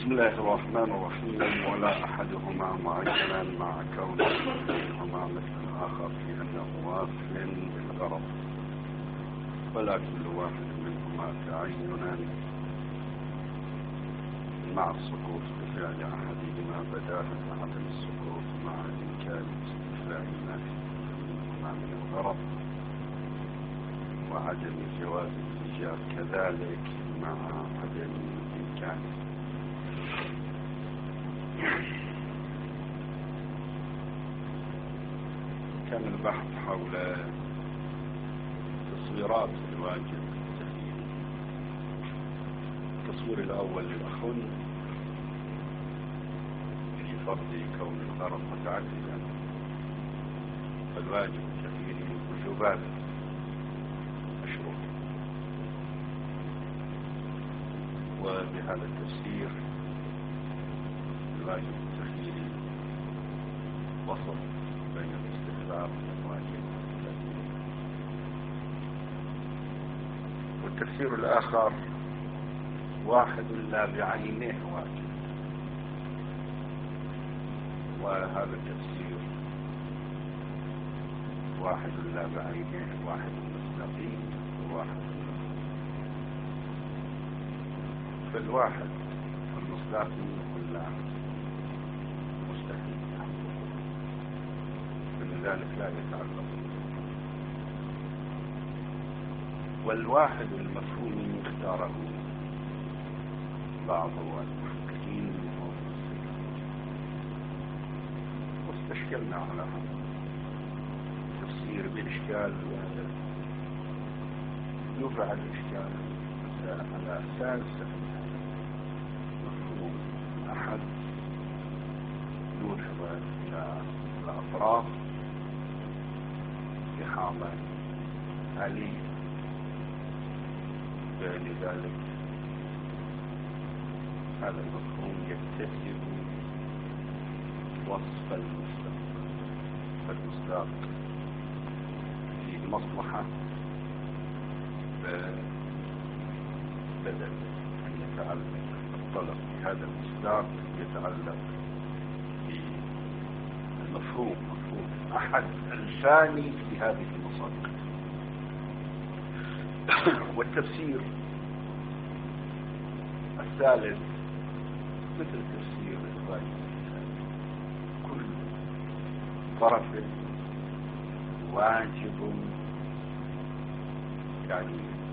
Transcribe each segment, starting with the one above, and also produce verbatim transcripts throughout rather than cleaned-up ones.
بسم الله الرحمن الرحيم. ولا أحدهما معينا مع كون منهما مثل الآخر في أنه واصل بالغرض، ولا كل واحد منهما تعينا مع السقوط بفعل أحدهما بداهة عدم السقوط مع إمكان استفاء ما منهما من الغرض، وعدم جواز الإيجاب كذلك مع عدم إمكانه. كان البحث حول تصويرات الواجب التخييري. التصوير الأول للأخن في فرض كون الغرض متعددا، فالواجب التخييري وجوبات مشروع، وبهذا التفسير الواجب التخييري وصل بين الاستحباب والواجب التخييري. والتفسير الآخر واحد لا بعينه واجب، وهذا التفسير واحد لا بعينه واحد مستقيم وواحد فالواحد المستقيم كله مستحيل، فلذلك لا يتعلق. والواحد المفهوم اختاره بعض المحققين واستشكلنا على هذا التفسير بإشكال يرفع الإشكال على أساس مفهوم أحد يوجب إلى الأطراف إحاطة آلية، فلذلك هذا المفهوم يتسم وصف المصداق، فالمصداق في مصلحة بدل أن يتعلق الطلب بهذا المصداق يتعلق بالمفهوم مفهوم أحد الثاني في هذه المصادق. والتفسير الثالث مثل تفسير الواجب، كل طرف واجب، يعني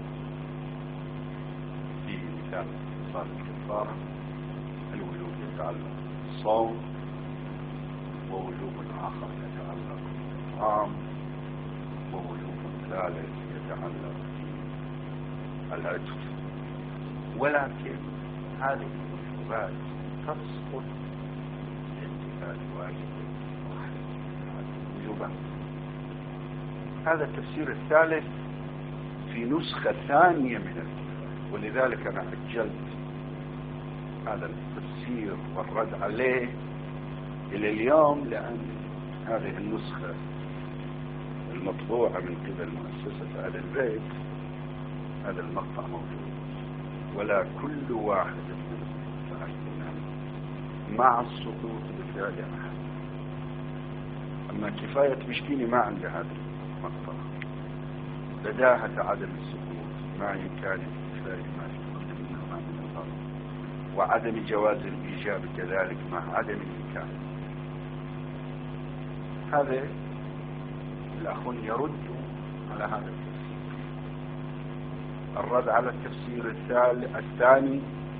في مثال صار الكفارة الوجوب يتعلق بالصوم، ووجوب آخر يتعلق بالطعام، ووجوب ثالث يتعلق بالعتق. ولكن هذه الوجوبات تسقط بامتثال واجب واحد هذه الوجوبات. هذا التفسير الثالث في نسخة ثانية من الكفاية، ولذلك أنا عجلت هذا التفسير والرد عليه إلى اليوم، لأن هذه النسخة المطبوعة من قبل مؤسسة آل البيت هذا المقطع موجود. ولا كل واحد منهم مع السقوط بفعل أحد. أما كفاية مشكيني ما عند هذا المقطع بداهة عدم السقوط مع إمكان استفاء ما في منهما من الغرض، وعدم جواز الإيجاب كذلك مع عدم الإمكان. هذا الأخوان يرد على هذا التفسير. الرد على التفسير الثاني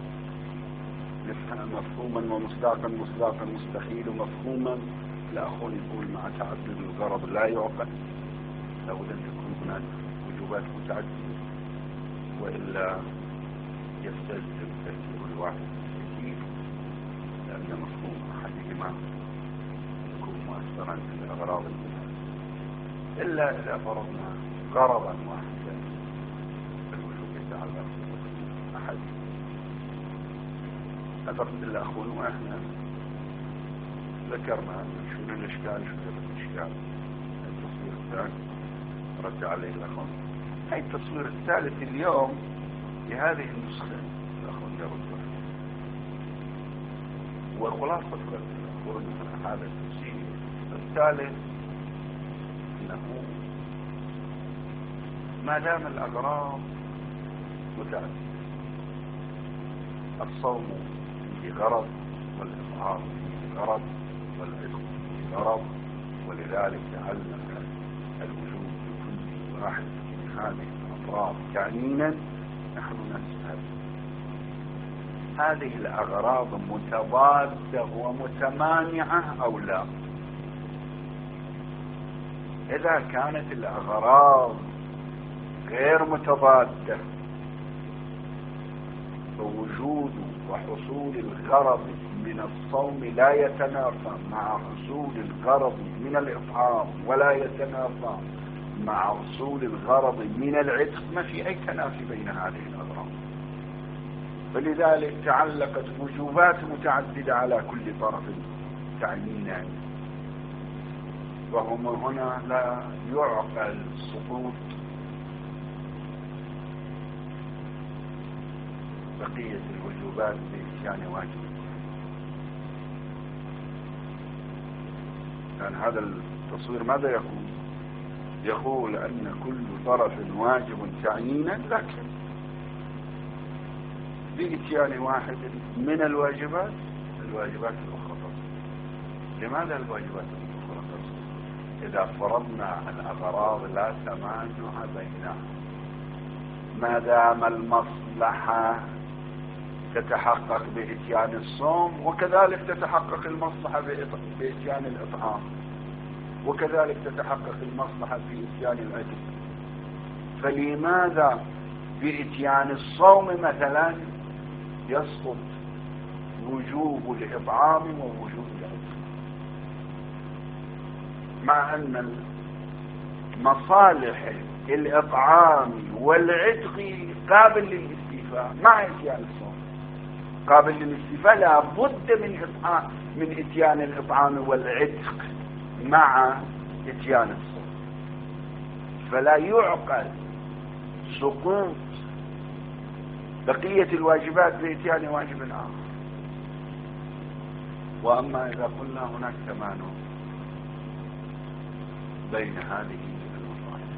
مفهوما ومصداقا مصداقا مستحيل ومفهوما، الأخوان يقول مع تعدد الغرض لا يعقل، لابد أن تكون هناك وجوبات متعددة، وإلا يستلزم تفسير الواحد كثير، لأن مفهوم أحدهما يكون مؤثرا في الأغراض المتعددة. إلا إذا فرضنا غرضا واحدا فالوجوب يتعلق بمفهوم أحد. أعتقد الأخوان وإحنا ذكرنا شنو الإشكال شنو الإشكال. التصوير الثاني رد عليه الأخوان. هاي التصوير الثالث اليوم لهذه النسخة الأخوان يرد عليه. وخلاصة يقول هذا التفسير. الثالث أنه ما دام الأغراض متعددة، الصوم في غرض، والإطعام في غرض، والعتق في غرض، ولذلك تعلق الوجود بكل واحد من هذه الأطراف كعنينا. نحن نسأل هذه الأغراض متضادة ومتمانعة أو لا؟ إذا كانت الأغراض غير متضادة فوجود وحصول الغرض من الصوم لا يتنافى مع حصول الغرض من الإطعام، ولا يتنافى مع حصول الغرض من العتق. ما في أي تنافي بين هذه الأغراض، فلذلك تعلقت وجوبات متعددة على كل طرف تعيينا. وهم هنا لا يعقل سقوط بقية الوجوبات بإتيان واجب، لأن هذا التصوير ماذا يقول؟ يقول أن كل طرف واجب تعيينا، لكن بإتيان واحد من الواجبات الواجبات الأخرى. لماذا الواجبات الأخرى؟ إذا فرضنا الأغراض لا تمانع بينها، ما دام المصلحة تتحقق بإتيان الصوم، وكذلك تتحقق المصلحة بإتيان الإطعام، وكذلك تتحقق المصلحة في إتيان العتق، فلماذا بإتيان الصوم مثلا يسقط وجوب الإطعام ووجوب العتق، مع أن مصالح الإطعام والعتق قابل للاستيفاء مع إتيان الصوم؟ قابل للاستيفاء لا بد من إطعام من إتيان الإطعام والعتق مع إتيان الصوم، فلا يعقل سقوط بقية الواجبات بإتيان واجب آخر. وأما إذا قلنا هناك تمانع بين هذه المصالح،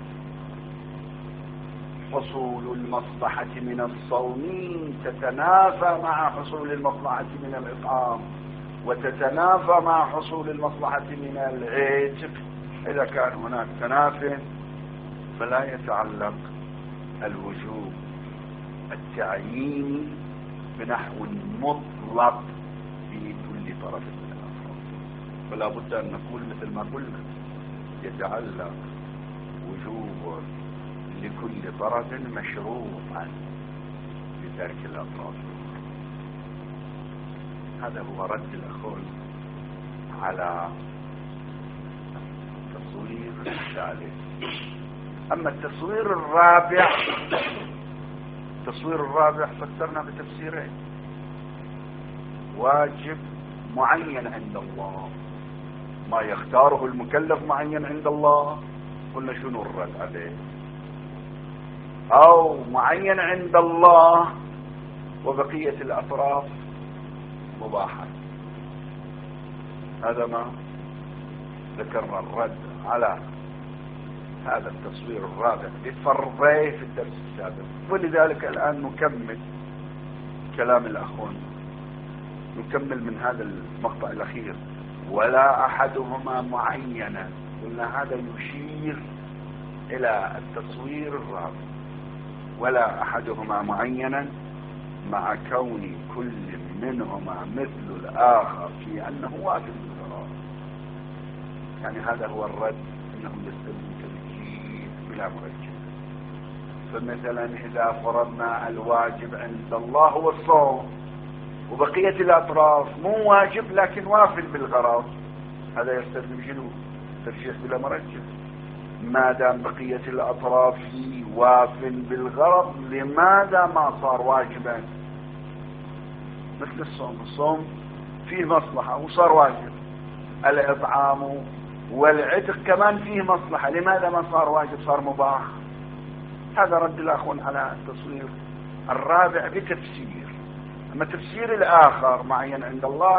حصول المصلحة من الصوم تتنافى مع حصول المصلحة من الإطعام، وتتنافى مع حصول المصلحة من العتق. إذا كان هناك تنافي فلا يتعلق الوجوب التعييني بنحو مطلق في كل طرف من الأطراف، فلا بد أن نقول مثل ما قلنا يتعلق وجوب لكل طرف مشروطا بترك الأطراف. هذا هو رد الأخوة على التصوير الثالث. أما التصوير الرابع، التصوير الرابع فسرنا بتفسيرين: واجب معين عند الله، ما يختاره المكلف معين عند الله، قلنا شنو الرد عليه؟ أو معين عند الله وبقية الأطراف مباحة. هذا ما ذكرنا الرد على هذا التصوير الرابع بفرضيه في الدرس السابق، ولذلك الآن نكمل كلام الأخوان، نكمل من هذا المقطع الأخير: ولا أحدهما معينا. قلنا هذا يشير إلى التصوير الرابع: ولا أحدهما معينا مع كون كل منهما مثل الآخر في أنه واجب بالقرار. يعني هذا هو الرد، أنه يستلزم تركيب بلا مركب. فمثلا إذا فرضنا الواجب عند الله هو الصوم، وبقية الأطراف مو واجب لكن وافل بالغرض، هذا يستلزم شنو؟ ترجيح بلا مرجح. ما دام بقية الأطراف وافل بالغرض، لماذا ما صار واجبا؟ مثل الصوم، الصوم فيه مصلحة وصار واجب، الإطعام والعتق كمان فيه مصلحة، لماذا ما صار واجب صار مباح؟ هذا رد الأخوان على التصوير الرابع بتفسير. أما تفسير الآخر معين عند الله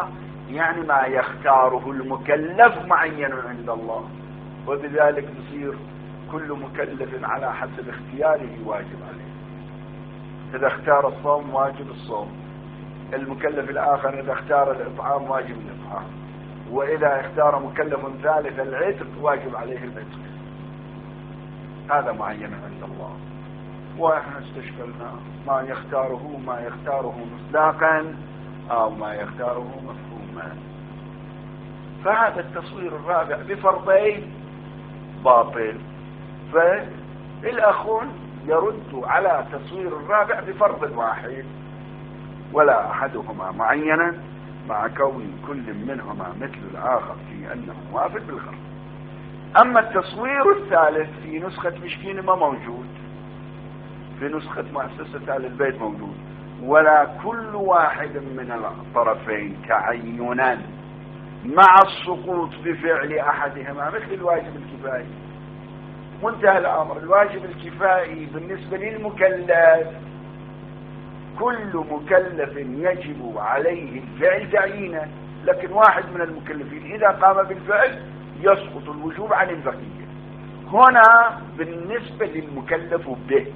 يعني ما يختاره المكلف معين عند الله، وبذلك يصير كل مكلف على حسب اختياره واجب عليه. إذا اختار الصوم واجب الصوم، المكلف الآخر إذا اختار الإطعام واجب الإطعام، وإذا اختار مكلف ثالث العتق واجب عليه العتق. هذا معين عند الله، واحنا استشكلنا ما يختاره ما يختاره مصداقا أو ما يختاره مفهوما. فهذا التصوير الرابع بفرضين باطل. فالأخون يرد على تصوير الرابع بفرض واحد: ولا أحدهما معينا مع كون كل منهما مثل الآخر في أنه موافق بالغرض. أما التصوير الثالث في نسخة مشكين ما موجود، في نسخة مؤسسة آل البيت موجود: ولا كل واحد من الطرفين تعينا مع السقوط بفعل أحدهما مثل الواجب الكفائي. منتهى الأمر الواجب الكفائي بالنسبة للمكلف كل مكلف يجب عليه الفعل تعيينا، لكن واحد من المكلفين إذا قام بالفعل يسقط الوجوب عن البقية. هنا بالنسبة للمكلف به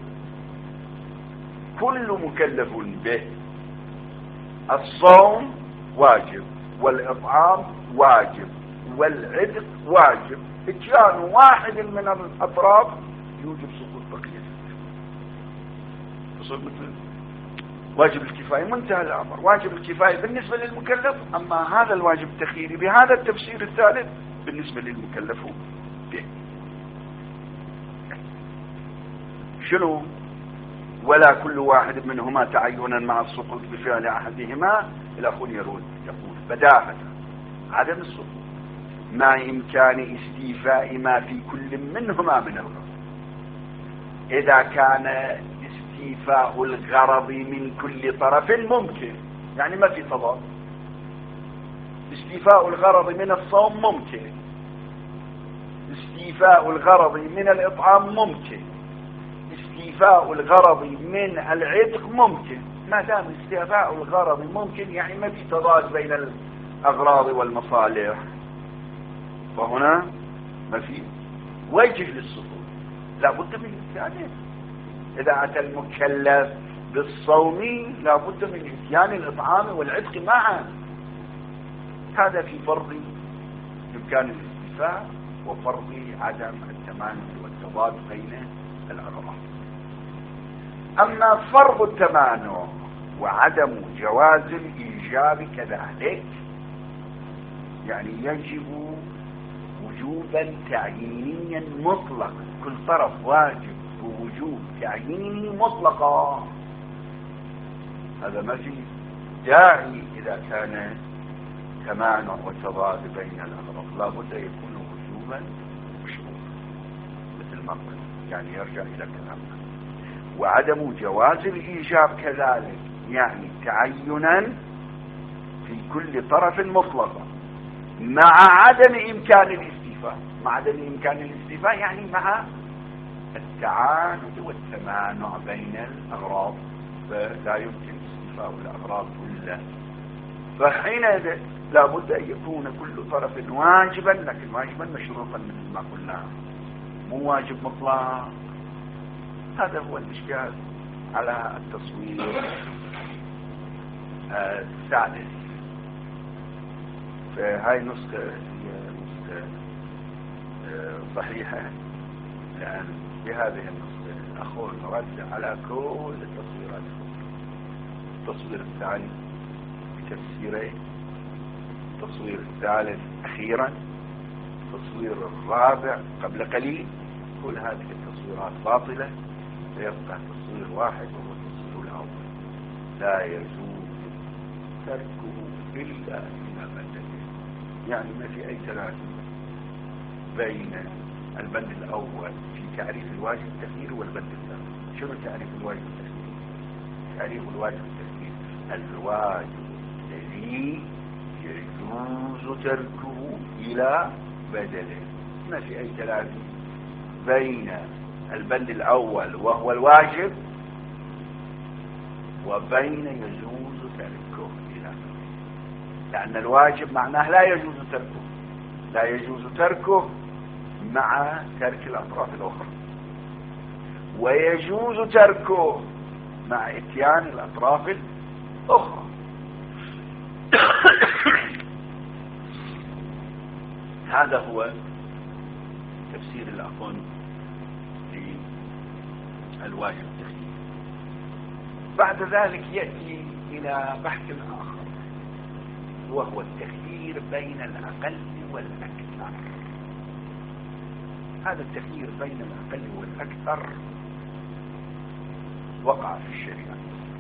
كل مكلف به الصوم واجب والإطعام واجب والعتق واجب، اتيان واحد من الأطراف يوجب سقوط بقية. مثل واجب الكفاية منتهى الأمر واجب الكفاية بالنسبة للمكلف، أما هذا الواجب التخييري بهذا التفسير الثالث بالنسبة للمكلف به. شنو؟ ولا كل واحد منهما تعينا مع السقوط بفعل أحدهما. الأخون يرد يقول بداهة عدم السقوط مع إمكان استيفاء ما في كل منهما من الغرض. إذا كان استيفاء الغرض من كل طرف ممكن، يعني ما في تضاد. استيفاء الغرض من الصوم ممكن، استيفاء الغرض من الإطعام ممكن، استيفاء الغرض من العتق ممكن. ما دام استيفاء الغرض ممكن يعني ما في تضاد بين الأغراض والمصالح، فهنا ما في وجه للسقوط، لا بد من اتيانه. إذا أتى المكلف بالصوم لا بد من اتيان الإطعام والعتق معا. هذا في فرض إمكان الاستيفاء وفرض عدم التمانع والتضاد بين الأغراض. أما فرض التمانع وعدم جواز الإيجاب كذلك، يعني يجب وجوبا تعيينيا مطلقا، كل طرف واجب بوجوب تعييني مطلقا. هذا ما في داعي إذا كان تمانع وتضاد بين الأغراض، لا بد يكون وجوبا مشروطا مثل ما قلنا، يعني يرجع إلى كلامنا. وعدم جواز الإيجاب كذلك، يعني تعينا في كل طرف مطلقا مع عدم إمكان الاستيفاء. مع عدم إمكان الاستيفاء يعني مع التعاند والتمانع بين الأغراض، فلا يمكن استيفاء الأغراض كلها. فحينئذ لا بد أن يكون كل طرف واجبا، لكن واجبا مشروطا مثل ما قلنا، مو واجب مطلق. هذا هو الإشكال على التصوير السادس. فهاي نسخة هي نسخة صحيحة، لأن بهذه النسخة الأخوة نرد على كل التصويرات. التصوير الثاني بتفسيرين، التصوير الثالث أخيرا، التصوير الرابع قبل قليل، كل هذه التصويرات باطلة، فيبقى تصوير واحد وهو التصوير الأول لا يجوز تركه إلا إلى بدله. يعني ما في أي تلازم بين البند الأول في تعريف الواجب التخييري والبند الثاني. شنو تعريف الواجب التخييري؟ تعريف الواجب التخييري الواجب الذي يجوز تركه إلى بدله. ما في أي تلازم بين البند الأول وهو الواجب وبين يجوز تركه إلى بدله. لأن الواجب معناه لا يجوز تركه، لا يجوز تركه مع ترك الأطراف الأخرى، ويجوز تركه مع اتيان الأطراف الأخرى. هذا هو تفسير الأخون للواجب التخييري. بعد ذلك يأتي إلى بحث آخر، وهو التخيير بين الأقل والأكثر. هذا التخيير بين الأقل والأكثر وقع في الشريعة،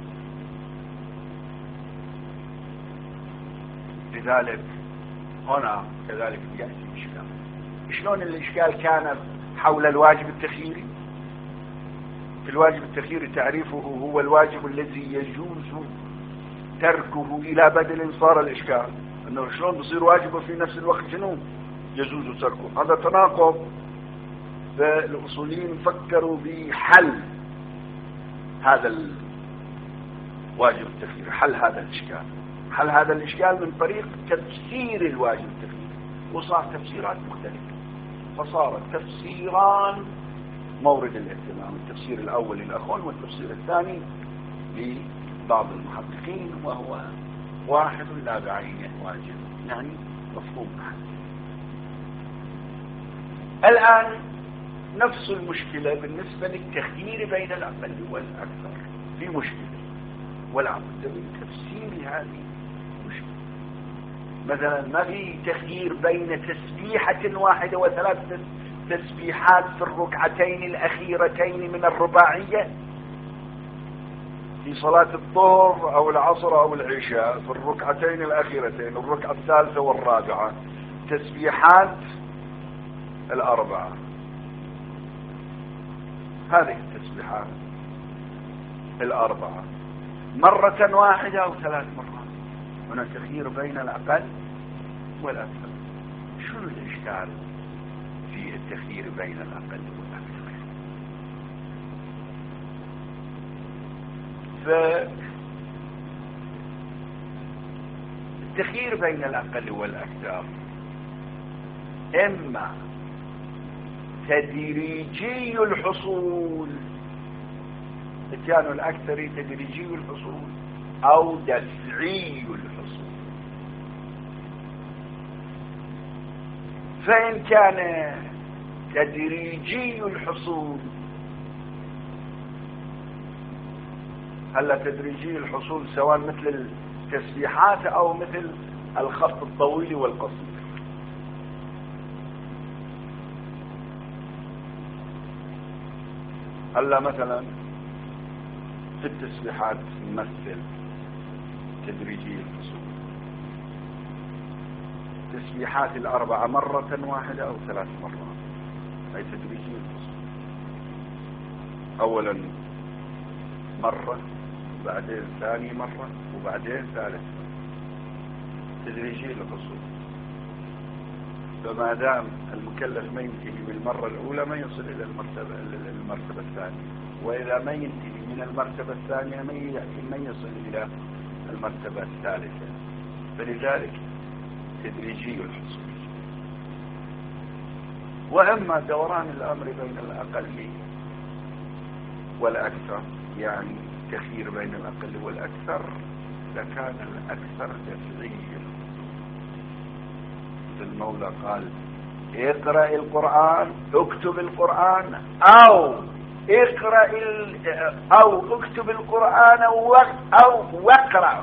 لذلك هنا كذلك يأتي الإشكال. شلون الإشكال كان حول الواجب التخييري؟ في الواجب التخييري تعريفه هو الواجب الذي يجوز تركه إلى بدل صار الإشكال أنه شلون بصير واجب وفي نفس الوقت شنو يجوز تركه. هذا تناقض. فالأصوليين فكروا بحل هذا الواجب التخييري، حل هذا الإشكال، حل هذا الإشكال من طريق تفسير الواجب التخييري، وصار تفسيرات مختلفة، فصار تفسيران مورد الاهتمام. التفسير الأول للأخون والتفسير الثاني لبعض المحققين، وهو واحد لا بعينه واجب، يعني مفهوم أحد. الآن نفس المشكلة بالنسبة للتخيير بين الأقل والأكثر، في مشكلة ولا بد من تفسير هذه المشكلة. مثلا ما في تخيير بين تسبيحة واحدة وثلاث تسبيحات في الركعتين الأخيرتين من الرباعية في صلاة الظهر أو العصر أو العشاء، في الركعتين الأخيرتين الركعة الثالثة والرابعة تسبيحات الأربعة. هذه التسبيحات الأربعة مرة واحدة أو ثلاث مرات، هنا تخيير بين الأقل والأكثر. شنو الإشكال في التخيير بين الأقل والأكثر؟ فالتخيير بين الأقل والأكثر إما تدريجي الحصول، اتيان الأكثر تدريجي الحصول أو دفعي الحصول. فإن كان تدريجي الحصول، هلا تدريجي الحصول سواء مثل التسبيحات أو مثل الخط الطويل والقصير. هلا مثلا في التسبيحات نمثل تدريجي الفصول، تسبيحات الأربعة مرة واحدة أو ثلاث مرات، أي تدريجي الفصول. أولا مرة، بعدين ثاني مرة، وبعدين ثالث مرة، تدريجي الفصول. فما دام المكلف ما ينتهي من المرة الأولى ما يصل إلى المرتبة المرتبة الثانية، وإذا ما ينتهي من المرتبة الثانية ما يصل إلى المرتبة الثالثة. فلذلك تدريجي الحصول. وأما دوران الأمر بين الأقل والأكثر، يعني تخيير بين الأقل والأكثر، لكان الأكثر دفعي. المولى قال اقرأ القرآن، اكتب القرآن، أو اقرأ أو اكتب القرآن أو واقرأ.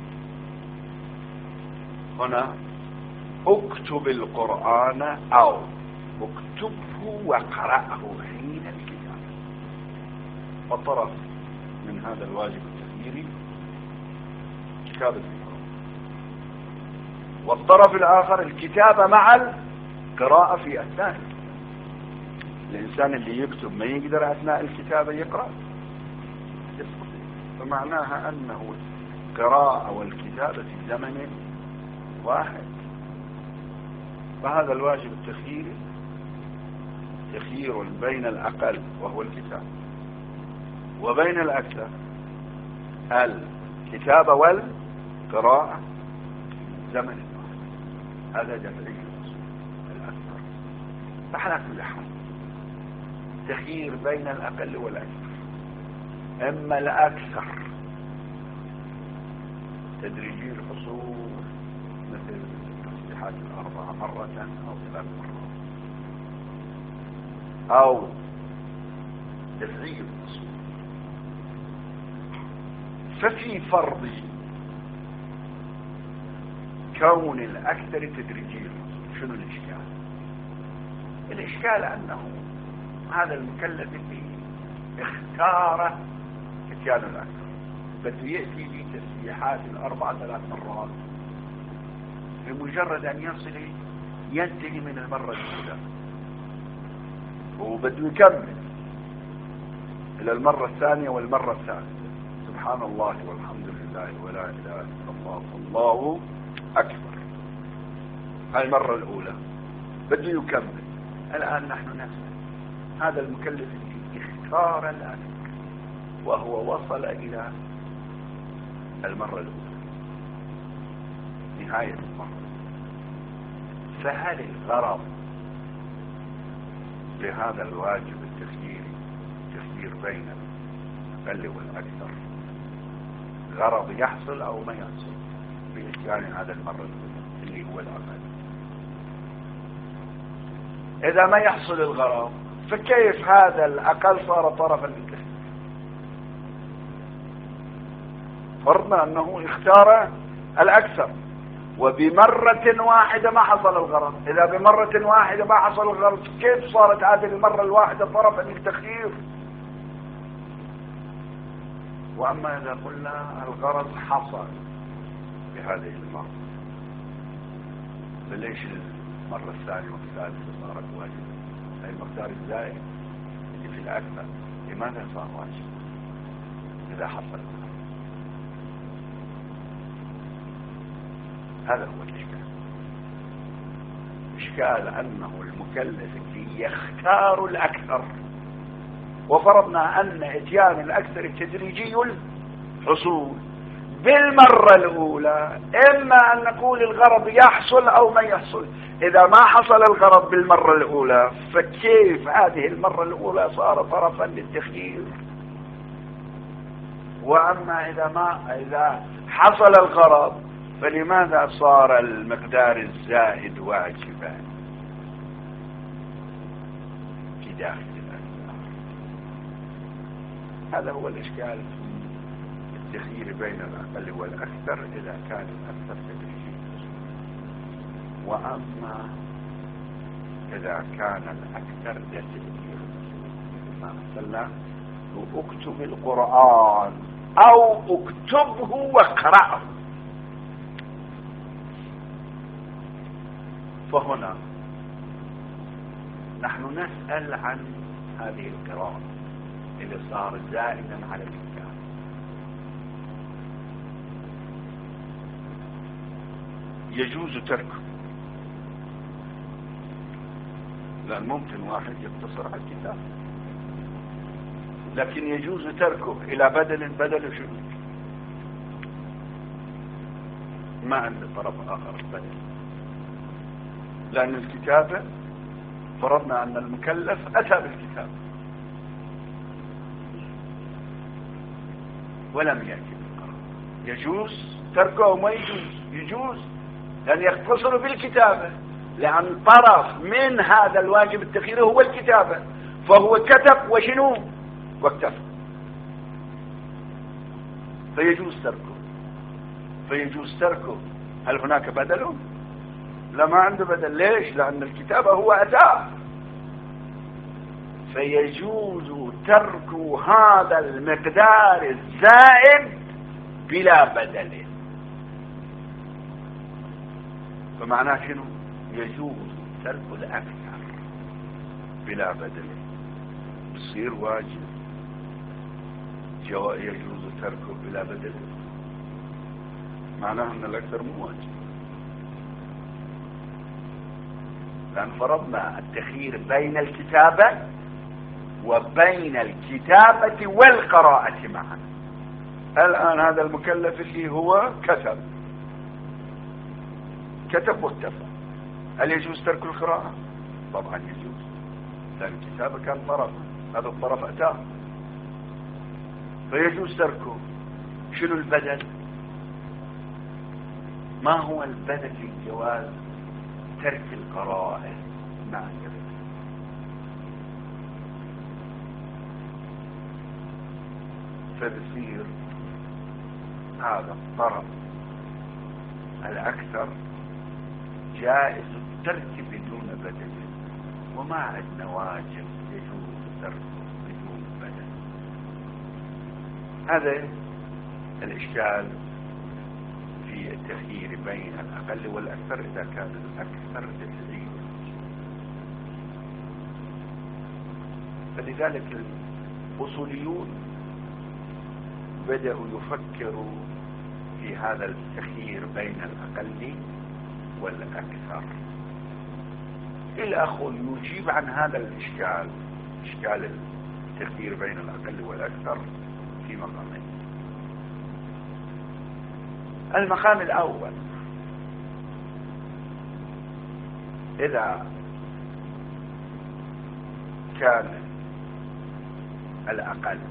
هنا اكتب القرآن أو اكتبه واقرأه حين الكتابة. فطرف من هذا الواجب التخييري كتابة القرآن، والطرف الآخر الكتابة مع القراءة في أثناء. الإنسان اللي يكتب ما يقدر أثناء الكتابة يقرأ، فمعناها أنه القراءة والكتابة في زمن واحد. فهذا الواجب التخييري تخيير بين الأقل وهو الكتاب، وبين الأكثر الكتابة والقراءة زمن واحد. هذا دفعي الأكثر. فعلى كل حال تخيير بين الأقل والأكثر، إما الأكثر تدريجي الحصول مثل التصحيحات الأربعة مرة أو ثلاث مرات، أو دفعي الحصول. ففي فرض كون الأكثر تدريجي الحصول شنو الإشكال؟ الإشكال أنه هذا المكلف اللي اختار اتيان الأكثر بده يأتي بتسبيحات الأربعة ثلاث مرات، بمجرد أن يصل ينتهي من المرة الأولى وبده يكمل إلى المرة الثانية والمرة الثالثة. سبحان الله والحمد لله ولا إله إلا الله والله أكبر. هاي المرة الأولى بده يكمل. الآن نحن نسأل هذا المكلف اللي اختار الأكثر وهو وصل إلى المرة الأولى نهاية المرة، فهل الغرض بهذا الواجب التخييري تخيير بين الأقل والأكثر غرض يحصل أو ما يحصل بإتيان هذا المرة الأولى اللي هو الأقل؟ إذا ما يحصل الغرض فكيف هذا الأقل صار طرفا للتخيير؟ فرضنا أنه اختار الأكثر وبمرة واحدة ما حصل الغرض. إذا بمرة واحدة ما حصل الغرض كيف صارت هذه المرة الواحدة طرفا للتخيير؟ وأما إذا قلنا الغرض حصل بهذه المرة فليش المرة الثانية والثالثة صارت واجبة؟ هاي المقدار الزائد اللي في الأكثر لماذا صار واجب إذا حصل؟ هذا هو الإشكال. إشكال أنه المكلف اللي يختار الأكثر، وفرضنا أن إتيان الأكثر تدريجي الحصول بالمرة الأولى، إما أن نقول الغرض يحصل أو ما يحصل. إذا ما حصل الغرض بالمرة الأولى فكيف هذه المرة الأولى صار طرفا للتخيير؟ وأما إذا ما إذا حصل الغرض فلماذا صار المقدار الزائد واجبا في داخل الأكثر؟ هذا هو الإشكال في التخيير بين الأقل والأكثر إذا كان الأكثر تدريجي. وأما إذا كان الأكثر تدريجي ما مثلا اكتب القرآن أو اكتبه واقرأه، فهنا نحن نسأل عن هذه القراءة اللي صار زائدا على الكتاب. يجوز تركه، لأن ممكن واحد يقتصر على الكتاب، لكن يجوز تركه إلى بدل بدل شنو؟ ما عند طرف آخر بدل، لأن الكتابة فرضنا أن المكلف أتى بالكتاب ولم يأتي بالقرار. يجوز تركه أو ما يجوز؟ يجوز، لأن يقتصر بالكتابة، لأن طرف من هذا الواجب التخييري هو الكتابة، فهو كتب وشنو واكتفى، فيجوز تركه. فيجوز تركه. هل هناك بدل؟ لا، ما عنده بدل. ليش؟ لأن الكتابة هو أداة، فيجوز ترك هذا المقدار الزائد بلا بدل. فمعناه شنو؟ يجوز ترك الأكثر بلا بدل، بصير واجب. يجوز تركه بلا بدل معناه أن الأكثر مو واجب، لأن فرضنا التخيير بين الكتابة وبين الكتابة والقراءة معا. الآن هذا المكلف اللي هو كتب كتب واكتفى. هل يجوز ترك القراءة؟ طبعا يجوز، لأن الكتابة كان طرف، هذا الطرف أتاه، فيجوز تركه. شنو البدل؟ ما هو البدل لجواز ترك القراءة مع البدل؟ فبصير هذا الطرف الأكثر جائز الترك بدون بدل، وما عندنا واجب يجوز تركه بدون بدل. هذا الإشكال في التخيير بين الأقل والأكثر إذا كان الأكثر جزئي. فلذلك الأصوليون بدأوا يفكروا في هذا التخيير بين الأقل والأكثر. الأخ يجيب عن هذا الإشكال، إشكال التخيير بين الأقل والأكثر، في مقامين. المقام الأول: إذا كان الأقل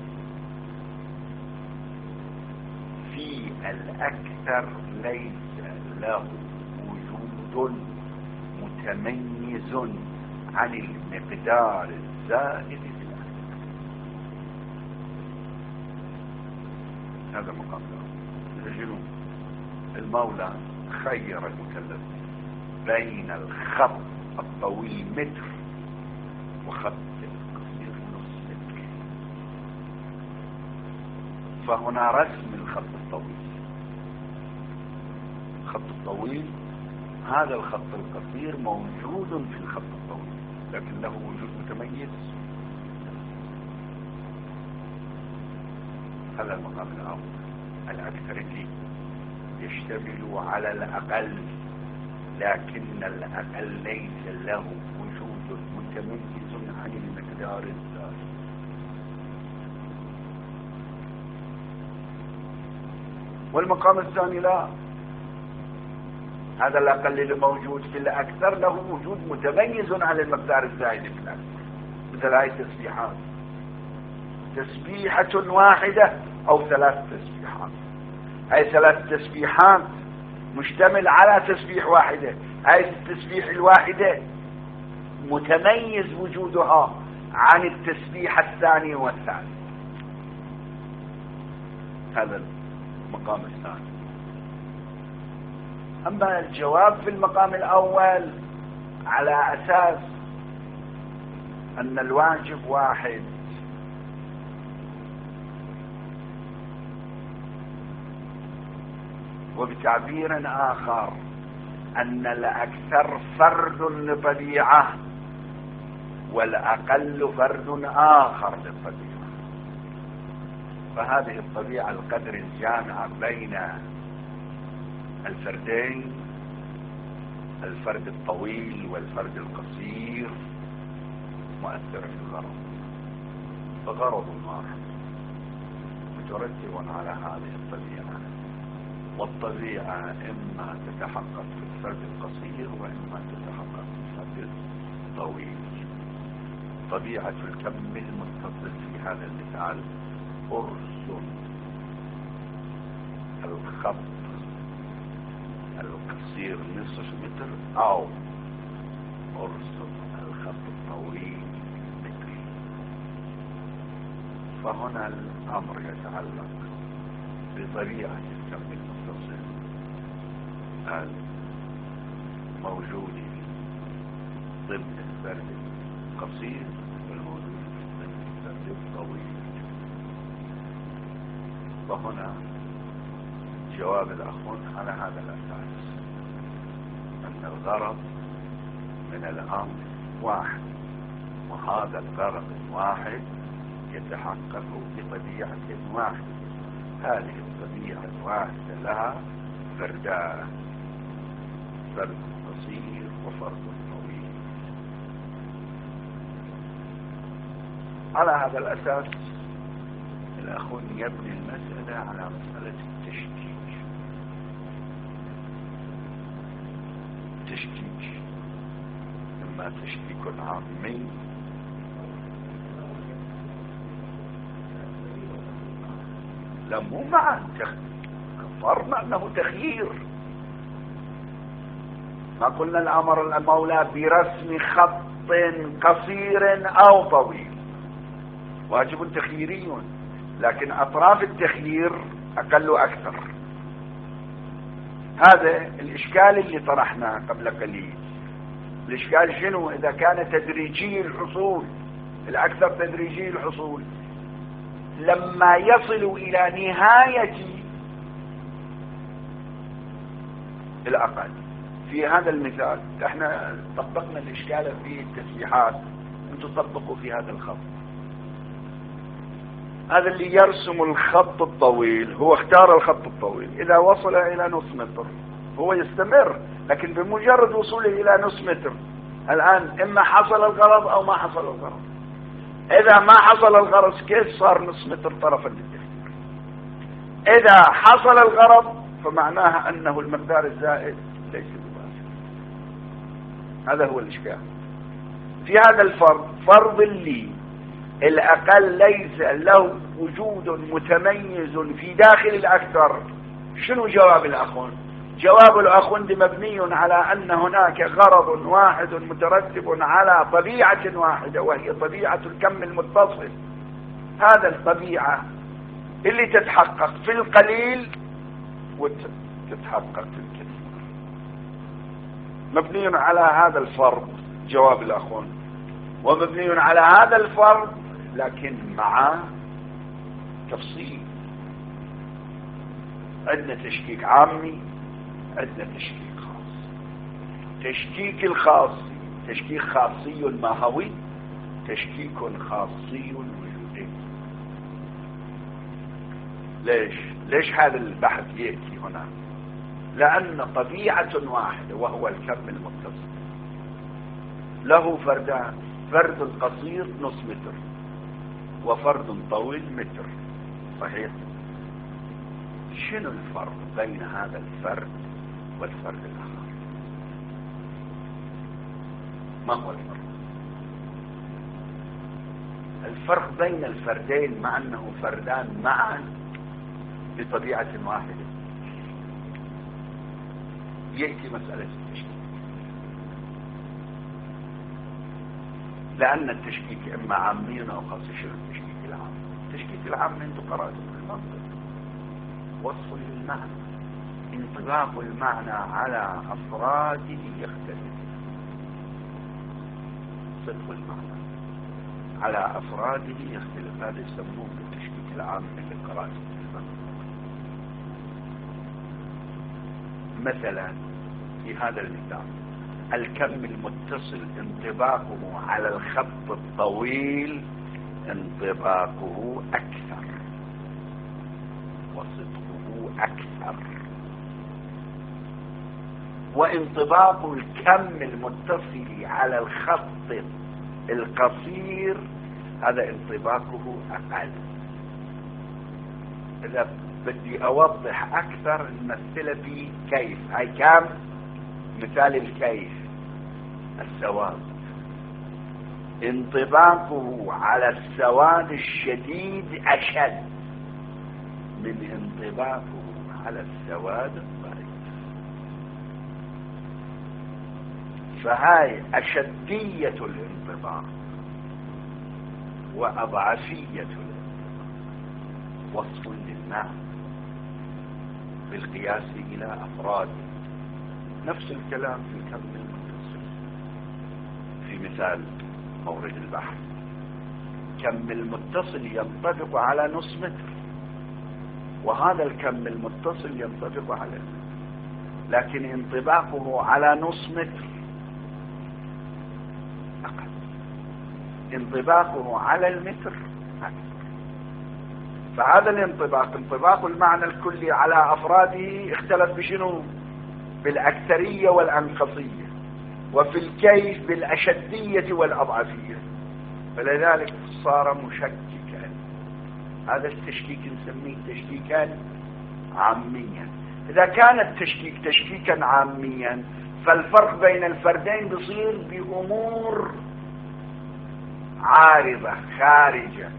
في الأكثر ليس له وجود متميز عن المقدار الزائد في الأكثر. هذا مقام الأول. المولى خير المكلف بين الخط الطويل متر وخط القصير نص متر، فهنا رسم الخط الطويل. الخط الطويل، هذا الخط القصير موجود في الخط الطويل لكن له وجود متميز. هذا المقام الأول. الأكثر فيه يشتمل على الأقل، لكن الأقل ليس له وجود متميز عن المقدار الزائد. والمقام الثاني لا، هذا الأقل اللي موجود في الأكثر له وجود متميز عن المقدار الزائد في الأكثر. مثل هاي التسبيحات، تسبيحة واحدة أو ثلاث تسبيحات. هاي ثلاث تسبيحات مشتمل على تسبيح واحدة. هاي التسبيح الواحدة متميز وجودها عن التسبيح الثاني والثالث. هذا المقام الثاني. أما الجواب في المقام الأول على أساس أن الواجب واحد، وبتعبير آخر أن الأكثر فرد للطبيعة والأقل فرد آخر للطبيعة، فهذه الطبيعة القدر الجامع بين الفردين، الفرد الطويل والفرد القصير، مؤثرة في الغرض، فغرض واحد مترتب على هذه الطبيعة. والطبيعة إما تتحقق في الفرد القصير وإما تتحقق في الفرد الطويل. طبيعة الكم المتصل في هذا المثال أرسل الخط القصير نصف متر أو أرسل الخط الطويل متر. فهنا الأمر يتعلق بطبيعة الكم المتصل الموجود ضمن الفرد القصير والموجود ضمن الفرد الطويل. وهنا جواب الأخون على هذا الأساس، أن الغرض من الأمر واحد، وهذا الغرض الواحد يتحقق بطبيعة واحدة. هذه الطبيعة الواحدة لها فردان، فرد قصير وفرد طويل. على هذا الأساس الأخون يبني المسألة على مسألة التشكيك. تشكيك، إما تشكيك عامي لا مو معا كفر معناه تخيير. ما قلنا الأمر المولى برسم خط قصير أو طويل واجب تخييري، لكن أطراف التخيير أقل وأكثر. هذا الإشكال اللي طرحناه قبل قليل. الإشكال شنو؟ إذا كان تدريجي الحصول، الأكثر تدريجي الحصول، لما يصل إلى نهاية الأقل. في هذا المثال احنا طبقنا الإشكال في التسبيحات، انتم طبقوا في هذا الخط. هذا اللي يرسم الخط الطويل هو اختار الخط الطويل، إذا وصل إلى نصف متر هو يستمر، لكن بمجرد وصوله إلى نصف متر الآن إما حصل الغرض أو ما حصل الغرض. إذا ما حصل الغرض كيف صار نصف متر طرفا للتفكير؟ إذا حصل الغرض فمعناها أنه المقدار الزائد ليس بباسط. هذا هو الإشكال في هذا الفرض. فرض اللي الأقل ليس له وجود متميز في داخل الأكثر. شنو جواب الأخون؟ جواب الأخون مبني على أن هناك غرض واحد مترتب على طبيعة واحدة، وهي طبيعة الكم المتصل. هذا الطبيعة اللي تتحقق في القليل وتتحقق في الكثير. مبني على هذا الفرض جواب الأخون، ومبني على هذا الفرض لكن مع تفصيل. عندنا تشكيك عامي، عندنا تشكيك خاص. تشكيك الخاصي تشكيك خاصي ماهوي، تشكيك خاصي وجودي. ليش ليش هذا البحث يأتي هنا؟ لأن طبيعة واحدة وهو الكم المتصل له فردان، فرد قصير نصف متر وفرد طويل متر، صحيح؟ شنو الفرق بين هذا الفرد والفرد الآخر؟ ما هو الفرق؟ الفرق بين الفردين مع أنه فردان معا بطبيعة واحدة. يأتي مسألة التشكيك، لأن التشكيك إما عامي أو خاص. شنو التشكيك العام؟ التشكيك العام أنتم قرأتوا في المنطق وصف للمعنى، انطباق المعنى على أفراده يختلف. صدق المعنى على أفراده يختلف، هذا يسموه التشكيك العام اللي قرأته في المنطق. مثلا في هذا المثال الكم المتصل انطباقه على الخط الطويل انطباقه أكثر وصدقه أكثر، وانطباق الكم المتصل على الخط القصير هذا انطباقه أقل. إذا بدي أوضح أكثر المثلة في كيف. هاي كم مثال الكيف. السواد انطباقه على السواد الشديد أشد من انطباقه على السواد الضعيف. فهاي أشدية الانطباق وأضعفية الانطباق وصف للمعنى بالقياس إلى أفراد. نفس الكلام في الكم المتصل في مثال مورد البحر. كم المتصل ينطبق على نصف متر، وهذا الكم المتصل ينطبق على المتر، لكن انطباقه على نصف متر أقل، انطباقه على المتر أكثر. فهذا الانطباق انطباق المعنى الكلي على أفراده اختلف بشنو؟ بالأكثرية والأنقصية، وفي الكيف بالأشدية والأضعفية، فلذلك صار مشككا. هذا التشكيك نسميه تشكيكا عاميا. إذا كان التشكيك تشكيكا عاميا فالفرق بين الفردين بيصير بأمور عارضة خارجة.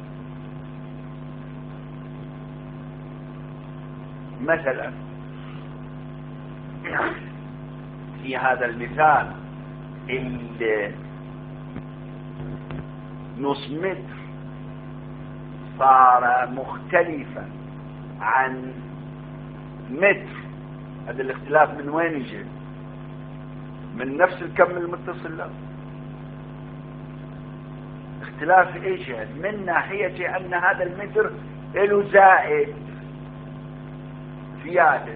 مثلا في هذا المثال اللي نص متر صار مختلفا عن متر، هذا الاختلاف من وين يجي؟ من نفس الكم المتصل له. اختلاف ايش؟ من ناحية ان هذا المتر له زائد زيادة.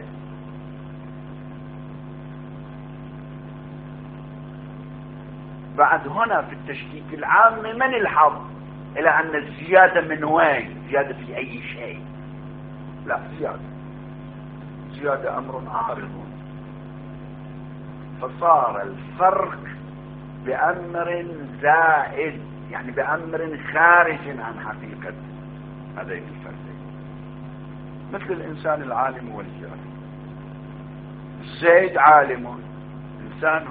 بعد هنا في التشكيك العام ما نلحظ الى ان الزيادة من وين؟ زيادة في اي شيء؟ لا، زيادة زيادة امر عارض، فصار الفرق بامر زائد، يعني بامر خارج عن حقيقة هذين الفردين. مثل الانسان العالم والجاهل. زيد عالم انسانه،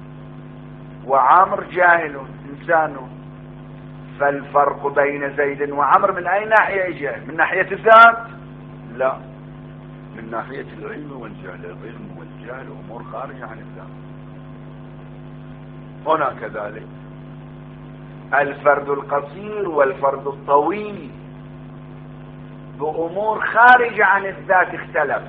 وعمر جاهل انسانه، فالفرق بين زيد وعمر من اي ناحية يجي؟ من ناحية الذات؟ لا، من ناحية العلم والجهل. العلم والجهل امور خارجة عن الذات. هنا كذلك الفرد القصير والفرد الطويل بأمور خارجة عن الذات اختلف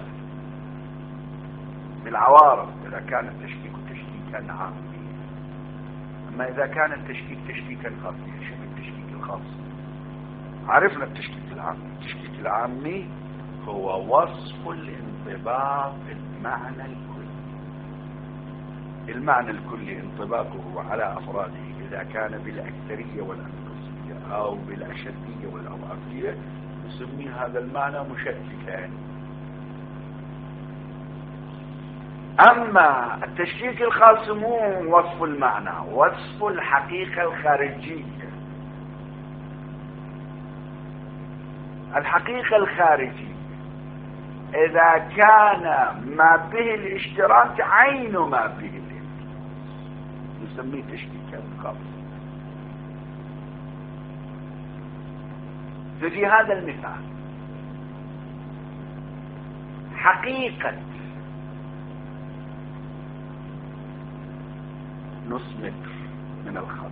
بالعوارض، إذا كان التشكيك تشكيكا عاميا. أما إذا كان التشكيك تشكيكا خاصيا، شو التشكيك الخاص؟ عرفنا التشكيك العامي. التشكيك العامي هو وصف الانطباق المعنى الكلي. المعنى الكلي انطباقه على أفراده إذا كان بالأكثرية والأنقصية أو بالأشدية والأضعفية نسمي هذا المعنى مشككا. أما التشكيك الخاص مو وصف المعنى، وصف الحقيقة الخارجية. الحقيقة الخارجية إذا كان ما به الاشتراك عين ما به الامتياز نسميه تشكيكا خاص. ففي هذا المثال حقيقة نص متر من الخط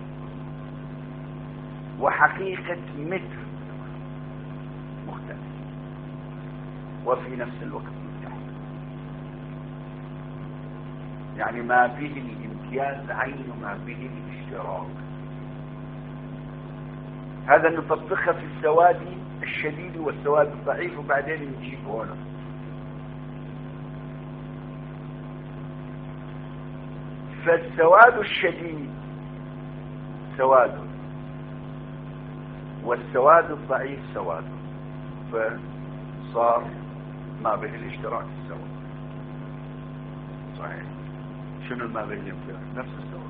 وحقيقة متر مختلف وفي نفس الوقت متحد، يعني ما به الامتياز عين ما به الاشتراك. هذا نطبقها في السواد الشديد والسواد الضعيف وبعدين نجيب هنا. فالسواد الشديد سواد والسواد الضعيف سواد، فصار ما به الاشتراك السواد. صحيح. شنو ما به الاشتراك؟ نفس السواد.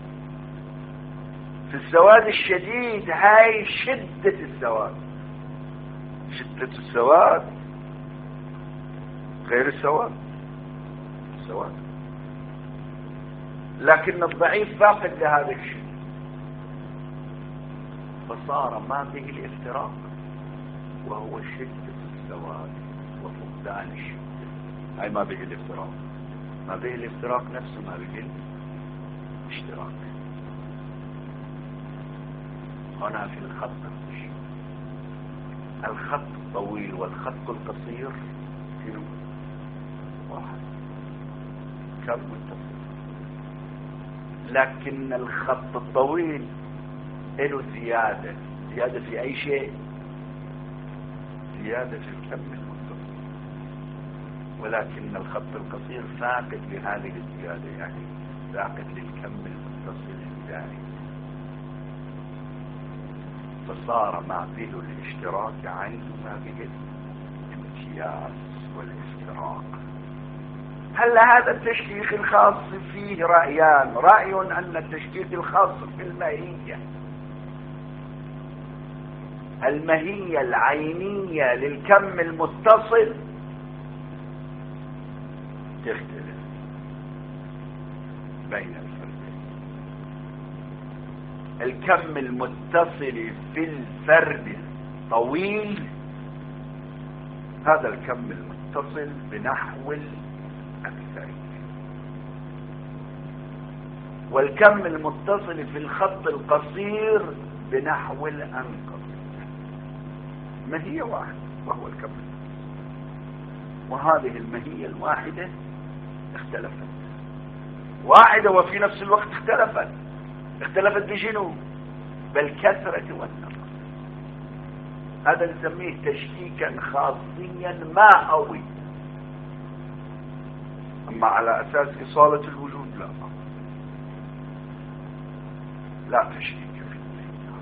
في السواد الشديد هاي شدة السواد، شدة السواد غير السواد السواد، لكن الضعيف فاقد لهذا الشيء، فصار ما به الافتراق وهو شدة السواد وفقدان الشدة. هاي ما به الافتراق. ما به الافتراق نفسه ما به الاشتراك. هنا في الخط الشيء. الخط الطويل والخط القصير كيلو واحد كم متصل، لكن الخط الطويل له زيادة. زيادة في أي شيء؟ زيادة في الكم المتصل. ولكن الخط القصير فاقد لهذه الزيادة، يعني فاقد للكم المتصل الزائد، فصار ما به الاشتراك عين ما به الامتياز والافتراق. هل هذا التشكيك الخاص فيه رأيان؟ رأي أن التشكيك الخاص في الماهية، الماهية العينية للكم المتصل تختلف. بين الفردين. الكم المتصل في الفرد طويل، هذا الكم المتصل بنحو الأكثرية. والكم المتصل في الخط القصير بنحو الأنقص. ماهية واحدة وهو الكم المتصل، وهذه الماهية الواحدة اختلفت، واحدة وفي نفس الوقت اختلفت. اختلفت بشنو؟ بالكثرة والنقص. هذا نسميه تشكيكا خاصيا مائوي. اما على اساس اصالة الوجود لا، لا تشكيك في الماهية،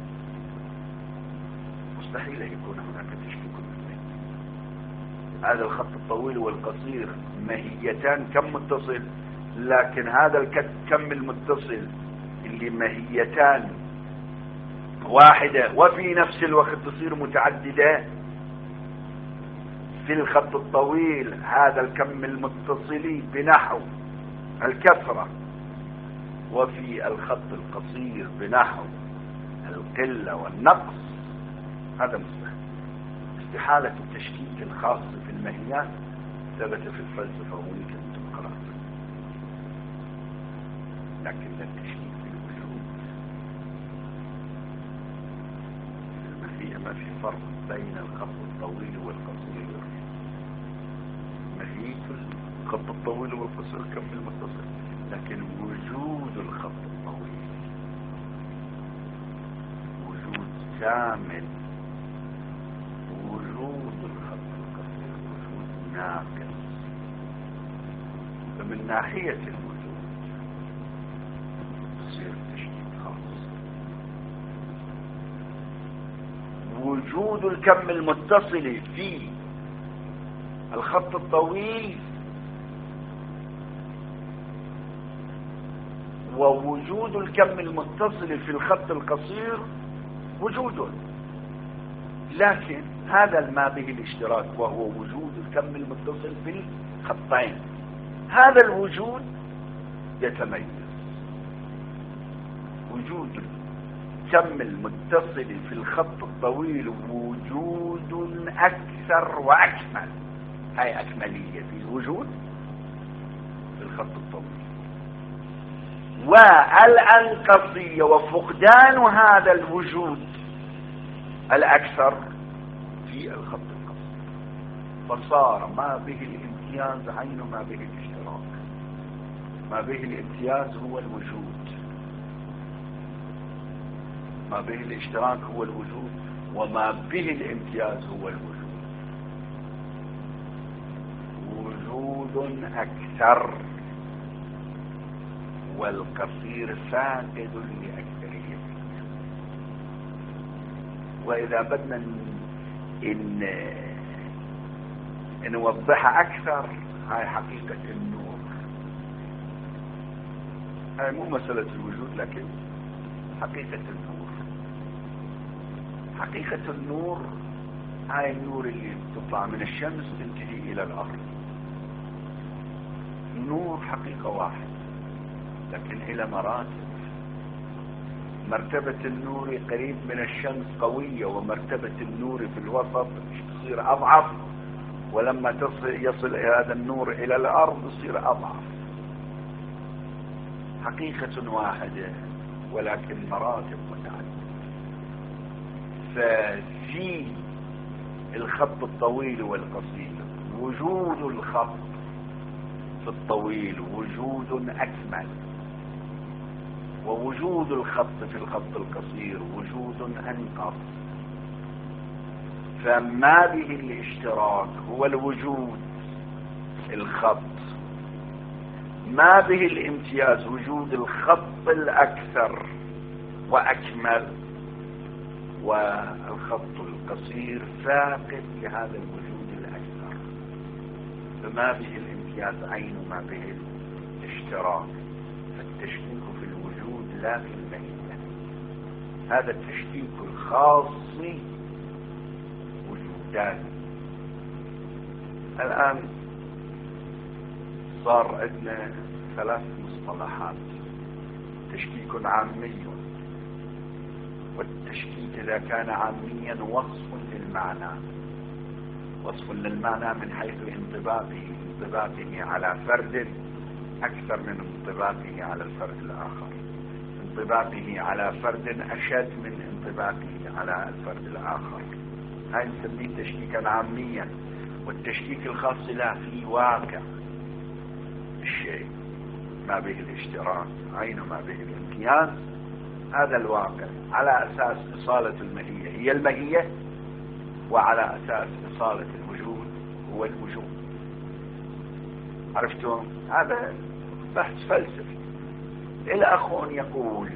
مستحيل يكون هناك تشكيك في الماهية. هذا الخط الطويل والقصير ماهيتان كم متصل، لكن هذا الكم المتصل اللي ماهيتان واحدة وفي نفس الوقت تصير متعددة. في الخط الطويل هذا الكم المتصل بنحو الكثرة، وفي الخط القصير بنحو القلة والنقص. هذا مستحيل. استحالة التشكيك الخاص في الماهيات ثبت في الفلسفة ويمكن أن تقرأ، لكن التشكيك في الوجود في الماهية ما في فرق بين الخط الطويل والقصير. ماهية الخط الطويل والقصير كم المتصل، لكن وجود الخط الطويل وجود كامل، وجود الخط القصير وجود ناقص. فمن ناحية الوجود تصير تشكيك خاص. وجود الكم المتصل في الخط الطويل ووجود الكم المتصل في الخط القصير وجود، لكن هذا ما به الاشتراك وهو وجود الكم المتصل في الخطين. هذا الوجود يتميز. وجود الكم المتصل في الخط الطويل وجود أكثر وأكمل، هاي أكملية في الوجود في الخط الطويل. والأنقصية وفقدان هذا الوجود الأكثر في الخط القصير. فصار ما به الامتياز عين ما به الاشتراك. ما به الامتياز هو الوجود، ما به الاشتراك هو الوجود، وما به الامتياز هو الوجود. وجود أكثر، والقصير فاقد لأكثرية. وإذا بدنا إن نوضحها أكثر، هاي حقيقة النور. هاي مو مسألة الوجود، لكن حقيقة النور. حقيقة النور هاي النور اللي تطلع من الشمس تنتهي إلى الأرض. النور حقيقة واحد، لكن إلى مراتب. مرتبة النور قريب من الشمس قوية، ومرتبة النور في الوسط تصير أضعف، ولما تصل يصل هذا النور إلى الأرض يصير أضعف. حقيقة واحدة ولكن مراتب متعددة. ففي الخط الطويل والقصير وجود الخط في الطويل وجود أكمل، ووجود الخط في الخط القصير وجود أنقص. فما به الاشتراك هو الوجود الخط، ما به الامتياز وجود الخط الأكثر وأكمل، والخط القصير فاقد لهذا الوجود الأكثر. فما به الامتياز عين ما به الاشتراك. فالتشكيك في الوجود لا في الماهية. هذا التشكيك الخاص وجودان. الآن صار عندنا ثلاث مصطلحات: تشكيك عامي، والتشكيك إذا كان عاميا وصف للمعنى، وصف للمعنى من حيث انطباقه انطباقه على فرد أكثر من انطباقه على الفرد الآخر، انطباقه على فرد أشد من انطباقه على الفرد الآخر، هاي نسميه تشكيكا عاميا. والتشكيك الخاص لا في واقع الشيء، ما به الاشتراك، عين ما به الامتياز، هذا الواقع على أساس إصالة المهية هي المهية، وعلى أساس إصالة الوجود هو الوجود. عرفتم؟ هذا بحث فلسفي. الأخ يقول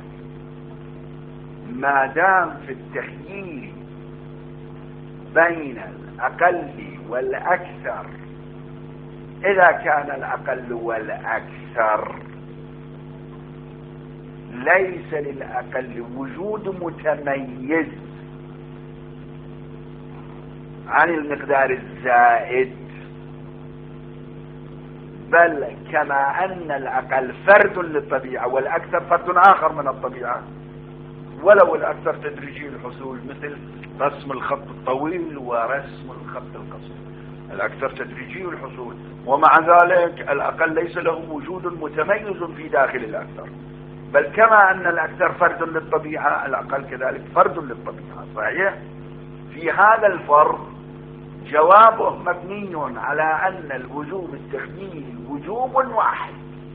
ما دام في التخيير بين الأقل والأكثر، إذا كان الأقل والأكثر ليس للأقل وجود متميز عن المقدار الزائد، بل كما أن الأقل فرد للطبيعة والأكثر فرد آخر من الطبيعة، ولو الأكثر تدريجي الحصول، مثل رسم الخط الطويل ورسم الخط القصير، الأكثر تدريجي الحصول، ومع ذلك الأقل ليس له وجود متميز في داخل الأكثر، بل كما أن الأكثر فرد للطبيعة الأقل كذلك فرد للطبيعة. صحيح؟ في هذا الفرض جوابه مبني على أن الوجوب التخييري وجوب واحد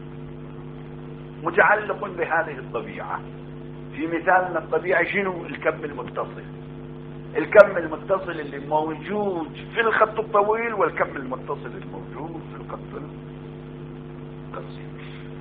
متعلق بهذه الطبيعة. في مثالنا الطبيعة شنو؟ الكم المتصل، الكم المتصل اللي موجود في الخط الطويل والكم المتصل الموجود في الخط القصير.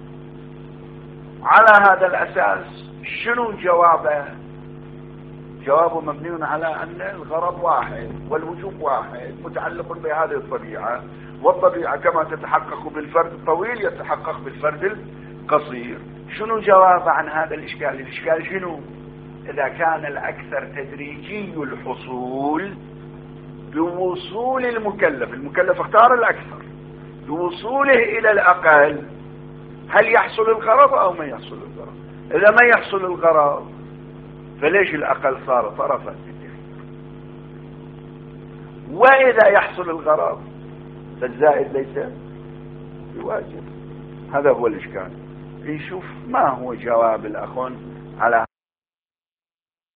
على هذا الأساس شنو جوابه؟ جوابه مبني على أن الغرض واحد والوجوب واحد متعلق بهذه الطبيعة، والطبيعة كما تتحقق بالفرد الطويل يتحقق بالفرد القصير. شنو جواب عن هذا الإشكال؟ الإشكال شنو؟ إذا كان الأكثر تدريجي الحصول بوصول المكلف، المكلف اختار الأكثر، بوصوله إلى الأقل، هل يحصل الغرض أو ما يحصل الغرض؟ إذا ما يحصل الغرض فليش الأقل صار طرفا؟ وإذا يحصل الغرض فالزائد ليس بواجب. هذا هو الإشكال. نشوف ما هو جواب الأخون على